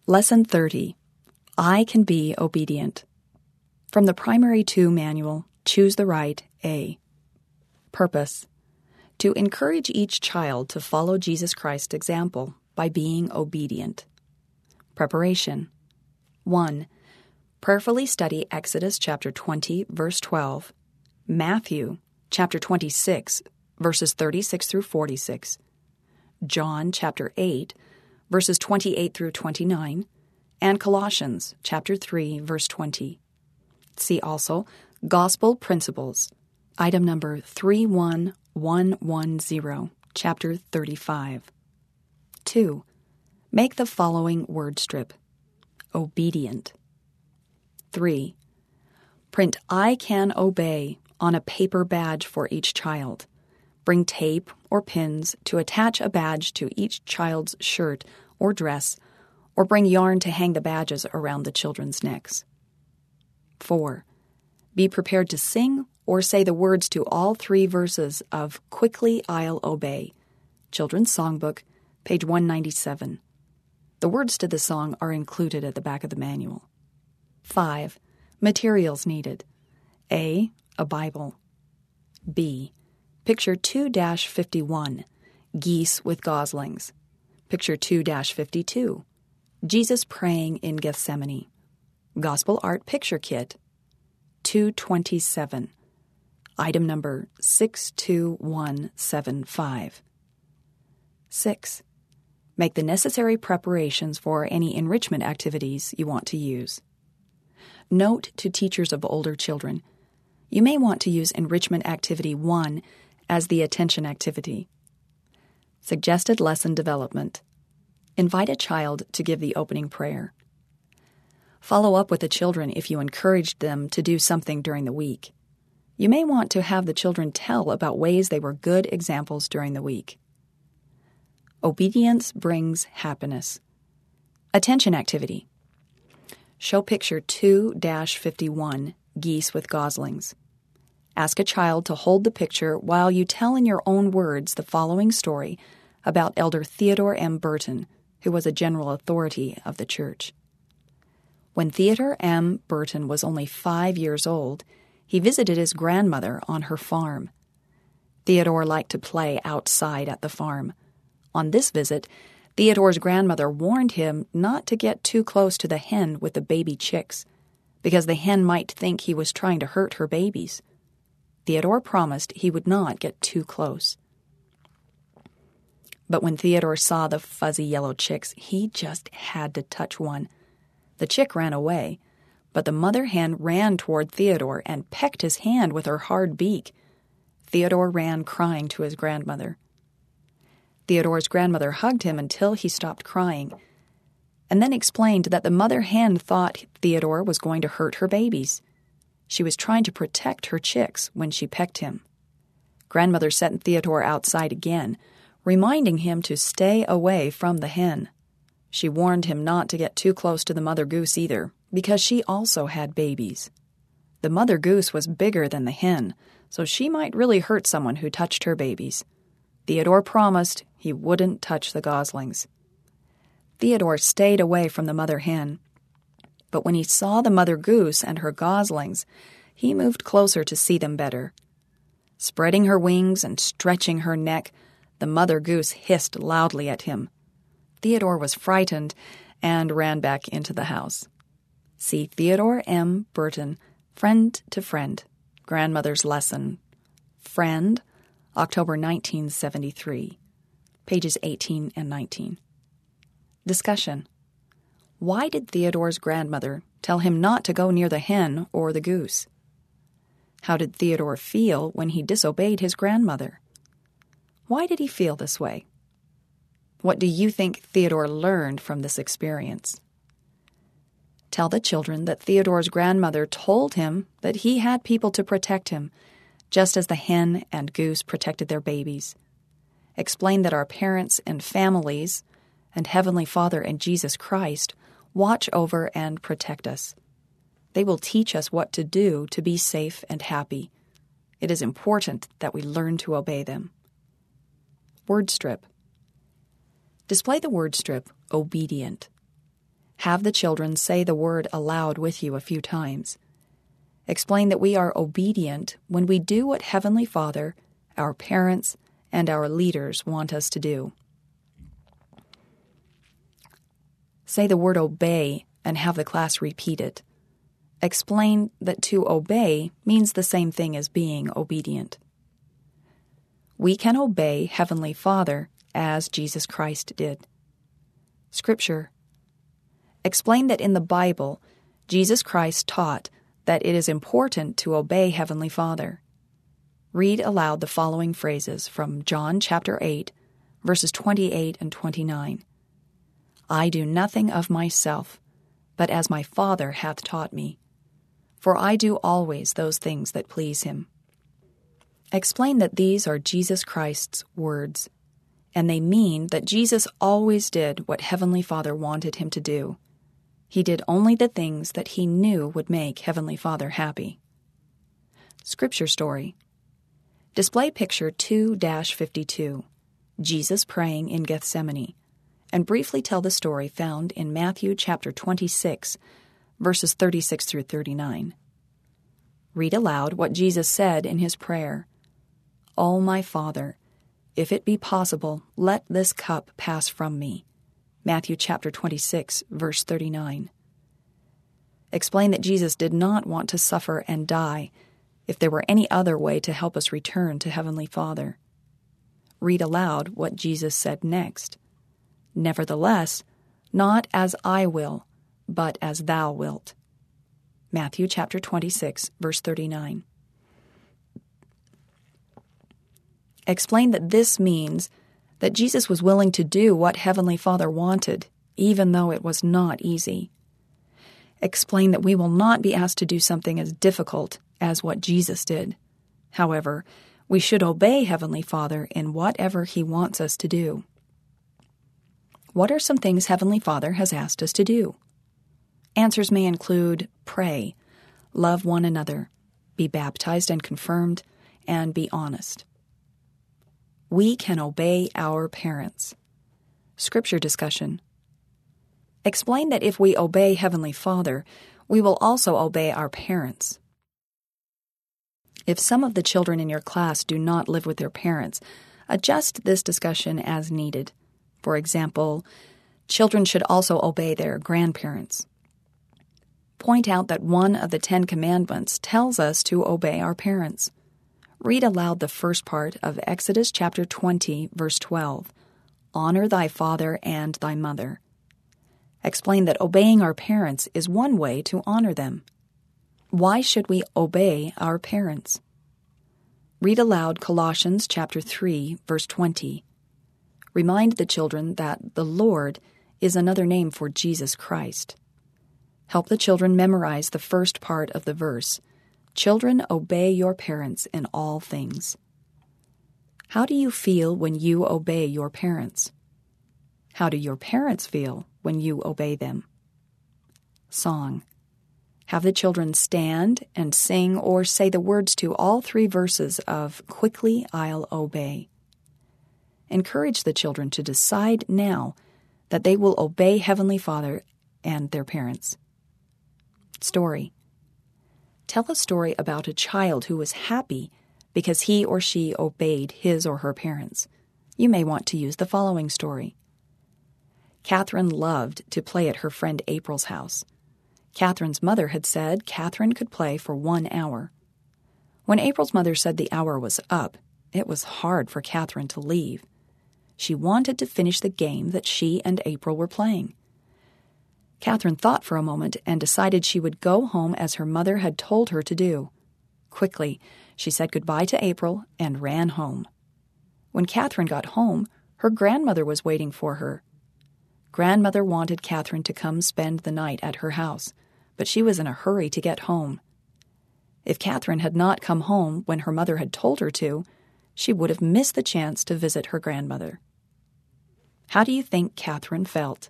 Lesson 30. I Can Be Obedient. From the Primary 2 Manual, Choose the Right, A. Purpose: to encourage each child to follow Jesus Christ's example by being obedient. Preparation: 1. Prayerfully study Exodus chapter 20, verse 12, Matthew chapter 26, verses 36 through 46, John chapter 8, verses 28 through 29, and Colossians chapter 3, verse 20. See also Gospel Principles, item number 31110, chapter 35. 2. Make the following word strip: obedient. 3. Print I Can Obey on a paper badge for each child. Bring tape or pins to attach a badge to each child's shirt or dress, or bring yarn to hang the badges around the children's necks. 4. Be prepared to sing or say the words to all 3 verses of Quickly I'll Obey, Children's Songbook, page 197. The words to the song are included at the back of the manual. 5. Materials needed. A. A Bible. B. Picture 2-51, Geese with Goslings. Picture 2-52, Jesus Praying in Gethsemane. Gospel Art Picture Kit. 227. Item number 62175. 6. Make the necessary preparations for any enrichment activities you want to use. Note to teachers of older children: you may want to use Enrichment Activity 1 as the attention activity. Suggested lesson development: invite a child to give the opening prayer. Follow up with the children if you encouraged them to do something during the week. You may want to have the children tell about ways they were good examples during the week. Obedience brings happiness. Attention activity: show picture 2-51, Geese with Goslings. Ask a child to hold the picture while you tell in your own words the following story about Elder Theodore M. Burton, who was a general authority of the church. When Theodore M. Burton was only 5 years old, he visited his grandmother on her farm. Theodore liked to play outside at the farm. On this visit, Theodore's grandmother warned him not to get too close to the hen with the baby chicks, because the hen might think he was trying to hurt her babies. Theodore promised he would not get too close. But when Theodore saw the fuzzy yellow chicks, he just had to touch one. The chick ran away, but the mother hen ran toward Theodore and pecked his hand with her hard beak. Theodore ran crying to his grandmother. Theodore's grandmother hugged him until he stopped crying, and then explained that the mother hen thought Theodore was going to hurt her babies. She was trying to protect her chicks when she pecked him. Grandmother sent Theodore outside again, reminding him to stay away from the hen. She warned him not to get too close to the mother goose either, because she also had babies. The mother goose was bigger than the hen, so she might really hurt someone who touched her babies. Theodore promised he wouldn't touch the goslings. Theodore stayed away from the mother hen, but when he saw the mother goose and her goslings, he moved closer to see them better. Spreading her wings and stretching her neck, the mother goose hissed loudly at him. Theodore was frightened and ran back into the house. See Theodore M. Burton, Friend to Friend, Grandmother's Lesson. Friend, October 1973, pages 18 and 19. Discussion: why did Theodore's grandmother tell him not to go near the hen or the goose? How did Theodore feel when he disobeyed his grandmother? Why did he feel this way? What do you think Theodore learned from this experience? Tell the children that Theodore's grandmother told him that he had people to protect him, just as the hen and goose protected their babies. Explain that our parents and families, and Heavenly Father and Jesus Christ, watch over and protect us. They will teach us what to do to be safe and happy. It is important that we learn to obey them. Word strip. Display the word strip, obedient. Have the children say the word aloud with you a few times. Explain that we are obedient when we do what Heavenly Father, our parents, and our leaders want us to do. Say the word obey and have the class repeat it. Explain that to obey means the same thing as being obedient. We can obey Heavenly Father as Jesus Christ did. Scripture. Explain that in the Bible, Jesus Christ taught that it is important to obey Heavenly Father. Read aloud the following phrases from John chapter 8, verses 28 and 29. I do nothing of myself, but as my Father hath taught me. For I do always those things that please him. Explain that these are Jesus Christ's words, and they mean that Jesus always did what Heavenly Father wanted him to do. He did only the things that he knew would make Heavenly Father happy. Scripture story. Display picture 2-52, Jesus praying in Gethsemane, and briefly tell the story found in Matthew chapter 26, verses 36 through 39. Read aloud what Jesus said in his prayer. O my Father, if it be possible, let this cup pass from me. Matthew chapter 26, verse 39. Explain that Jesus did not want to suffer and die if there were any other way to help us return to Heavenly Father. Read aloud what Jesus said next. Nevertheless, not as I will, but as thou wilt. Matthew chapter 26, verse 39. Explain that this means that Jesus was willing to do what Heavenly Father wanted, even though it was not easy. Explain that we will not be asked to do something as difficult as what Jesus did. However, we should obey Heavenly Father in whatever He wants us to do. What are some things Heavenly Father has asked us to do? Answers may include pray, love one another, be baptized and confirmed, and be honest. We can obey our parents. Scripture discussion. Explain that if we obey Heavenly Father, we will also obey our parents. If some of the children in your class do not live with their parents, adjust this discussion as needed. For example, children should also obey their grandparents. Point out that one of the 10 Commandments tells us to obey our parents. Read aloud the first part of Exodus chapter 20, verse 12. Honor thy father and thy mother. Explain that obeying our parents is one way to honor them. Why should we obey our parents? Read aloud Colossians chapter 3, verse 20. Remind the children that the Lord is another name for Jesus Christ. Help the children memorize the first part of the verse. Children, obey your parents in all things. How do you feel when you obey your parents? How do your parents feel when you obey them? Song. Have the children stand and sing or say the words to all 3 verses of Quickly I'll Obey. Encourage the children to decide now that they will obey Heavenly Father and their parents. Story. Tell a story about a child who was happy because he or she obeyed his or her parents. You may want to use the following story. Catherine loved to play at her friend April's house. Catherine's mother had said Catherine could play for 1 hour. When April's mother said the hour was up, it was hard for Catherine to leave. She wanted to finish the game that she and April were playing. Catherine thought for a moment and decided she would go home as her mother had told her to do. Quickly, she said goodbye to April and ran home. When Catherine got home, her grandmother was waiting for her. Grandmother wanted Catherine to come spend the night at her house, but she was in a hurry to get home. If Catherine had not come home when her mother had told her to, she would have missed the chance to visit her grandmother. How do you think Catherine felt?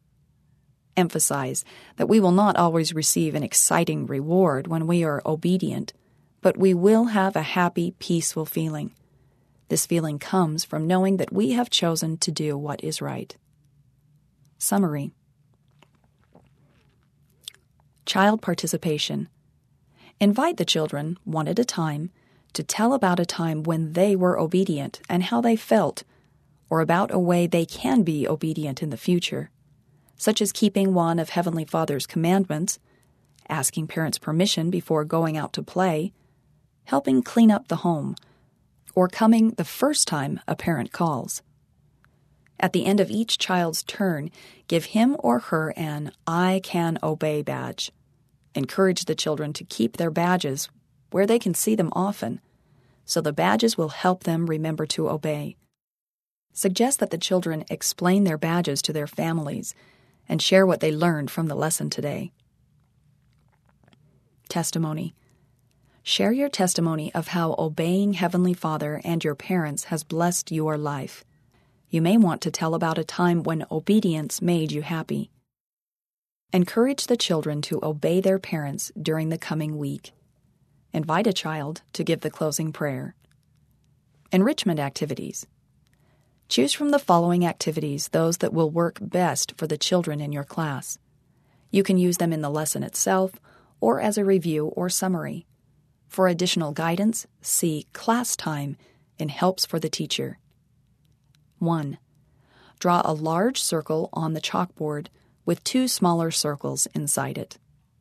Emphasize that we will not always receive an exciting reward when we are obedient, but we will have a happy, peaceful feeling. This feeling comes from knowing that we have chosen to do what is right. Summary. Child participation. Invite the children, one at a time, to tell about a time when they were obedient and how they felt, or about a way they can be obedient in the future, such as keeping one of Heavenly Father's commandments, asking parents' permission before going out to play, helping clean up the home, or coming the first time a parent calls. At the end of each child's turn, give him or her an I Can Obey badge. Encourage the children to keep their badges where they can see them often, so the badges will help them remember to obey. Suggest that the children explain their badges to their families and share what they learned from the lesson today. Testimony. Share your testimony of how obeying Heavenly Father and your parents has blessed your life. You may want to tell about a time when obedience made you happy. Encourage the children to obey their parents during the coming week. Invite a child to give the closing prayer. Enrichment activities. Choose from the following activities those that will work best for the children in your class. You can use them in the lesson itself or as a review or summary. For additional guidance, see Class Time in Helps for the Teacher. 1. Draw a large circle on the chalkboard with 2 smaller circles inside it.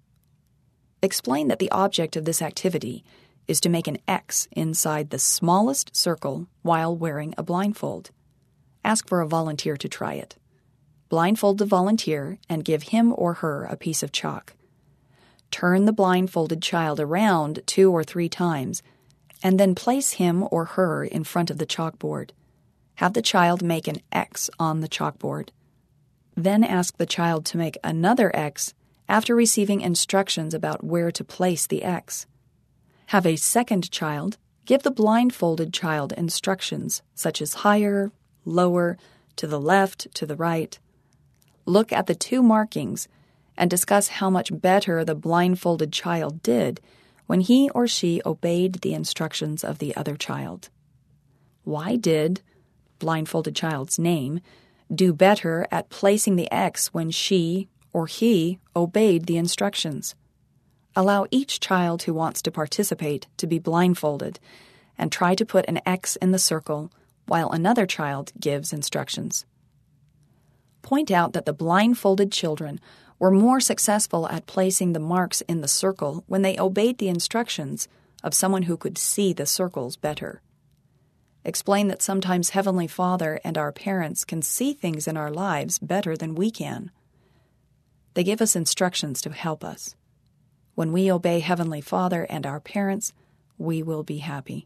Explain that the object of this activity is to make an X inside the smallest circle while wearing a blindfold. Ask for a volunteer to try it. Blindfold the volunteer and give him or her a piece of chalk. Turn the blindfolded child around 2 or 3 times, and then place him or her in front of the chalkboard. Have the child make an X on the chalkboard. Then ask the child to make another X after receiving instructions about where to place the X. Have a second child give the blindfolded child instructions such as higher, lower, to the left, to the right. Look at the 2 markings and discuss how much better the blindfolded child did when he or she obeyed the instructions of the other child. Why did blindfolded child's name do better at placing the X when she or he obeyed the instructions? Allow each child who wants to participate to be blindfolded and try to put an X in the circle while another child gives instructions. Point out that the blindfolded children were more successful at placing the marks in the circle when they obeyed the instructions of someone who could see the circles better. Explain that sometimes Heavenly Father and our parents can see things in our lives better than we can. They give us instructions to help us. When we obey Heavenly Father and our parents, we will be happy.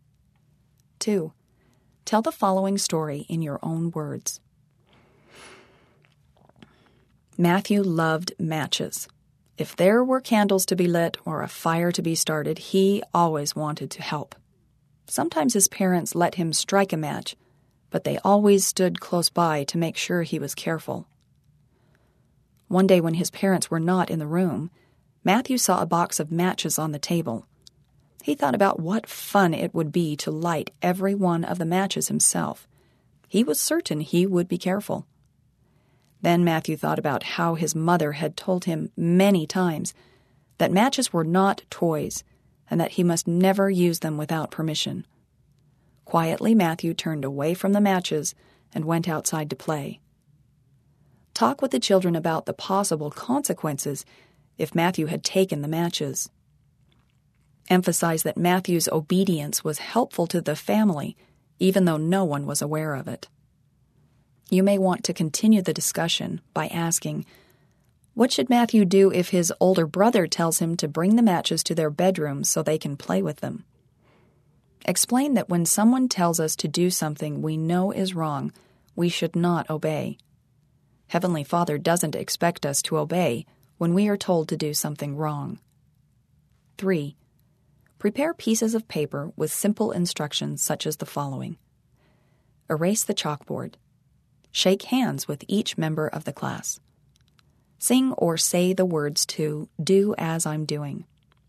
2. Tell the following story in your own words. Matthew loved matches. If there were candles to be lit or a fire to be started, he always wanted to help. Sometimes his parents let him strike a match, but they always stood close by to make sure he was careful. One day when his parents were not in the room, Matthew saw a box of matches on the table. He thought about what fun it would be to light every one of the matches himself. He was certain he would be careful. Then Matthew thought about how his mother had told him many times that matches were not toys and that he must never use them without permission. Quietly, Matthew turned away from the matches and went outside to play. Talk with the children about the possible consequences if Matthew had taken the matches. Emphasize that Matthew's obedience was helpful to the family, even though no one was aware of it. You may want to continue the discussion by asking, what should Matthew do if his older brother tells him to bring the matches to their bedroom so they can play with them? Explain that when someone tells us to do something we know is wrong, we should not obey. Heavenly Father doesn't expect us to obey when we are told to do something wrong. 3. Prepare pieces of paper with simple instructions such as the following. Erase the chalkboard. Shake hands with each member of the class. Sing or say the words to "Do as I'm doing."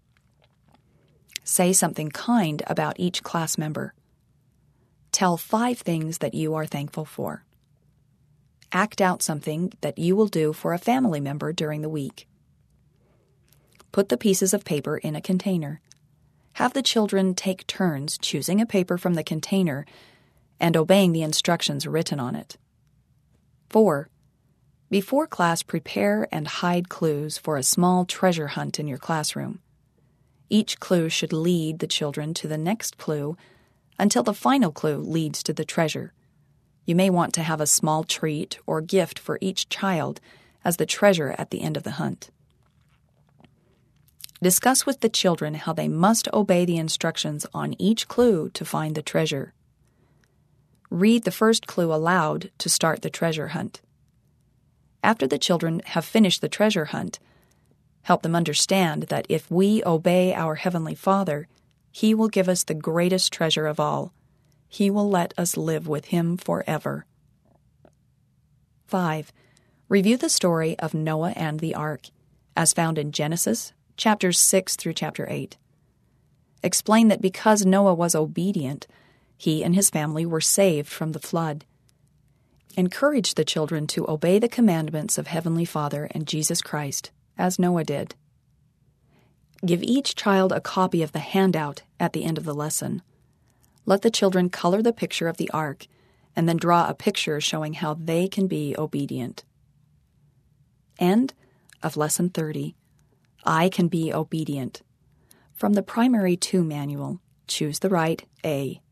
Say something kind about each class member. Tell 5 things that you are thankful for. Act out something that you will do for a family member during the week. Put the pieces of paper in a container. Have the children take turns choosing a paper from the container and obeying the instructions written on it. 4. Before class, prepare and hide clues for a small treasure hunt in your classroom. Each clue should lead the children to the next clue until the final clue leads to the treasure. You may want to have a small treat or gift for each child as the treasure at the end of the hunt. Discuss with the children how they must obey the instructions on each clue to find the treasure. Read the first clue aloud to start the treasure hunt. After the children have finished the treasure hunt, help them understand that if we obey our Heavenly Father, He will give us the greatest treasure of all. He will let us live with Him forever. 5. Review the story of Noah and the ark, as found in Genesis, chapters 6 through chapter 8. Explain that because Noah was obedient, he and his family were saved from the flood. Encourage the children to obey the commandments of Heavenly Father and Jesus Christ, as Noah did. Give each child a copy of the handout at the end of the lesson. Let the children color the picture of the ark and then draw a picture showing how they can be obedient. End of Lesson 30. I Can Be Obedient. From the Primary 2 Manual, choose the right A.